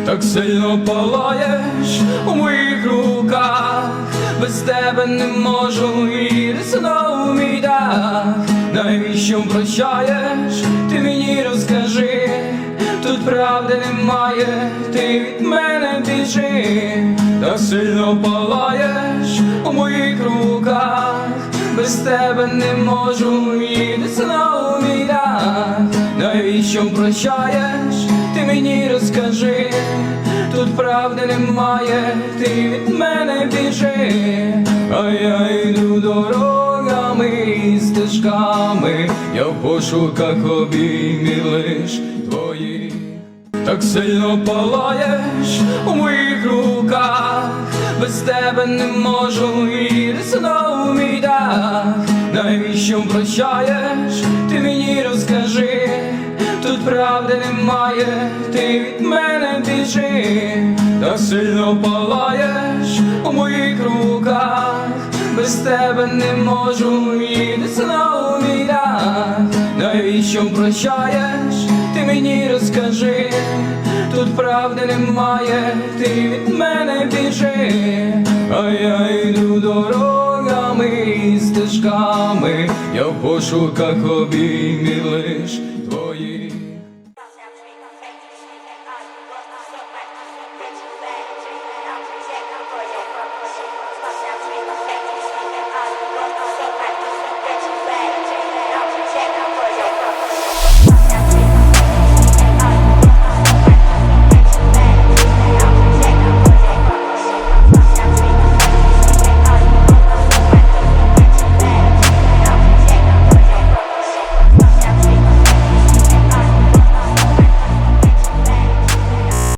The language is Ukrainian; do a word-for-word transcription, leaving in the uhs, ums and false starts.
так сильно палаєш у моїх руках, без тебе не можу і знову мій дах. Навіщо прощаєш, ти мені розкажи, тут правди немає, ти від мене біжи. Так сильно палаєш у моїх руках, без тебе не можу і знову мій дах. Навіщо прощаєш, ти мені розкажи, тут правди немає, ти від мене біжи. А я йду дорогами і стежками, я в пошуках обіймів лиш твоїх. Так сильно палаєш у моїх руках, без тебе не можу і знову мій дах. Навіщо прощаєш, ти мені розкажи, тут правди немає, ти від мене біжи. Так сильно палаєш у моїх руках, без тебе не можу і знову мій дах. Навіщо прощаєш, ти мені розкажи, тут правди немає, ти від мене біжи. А я йду дорогами і стежками, я в пошуках обіймів лиш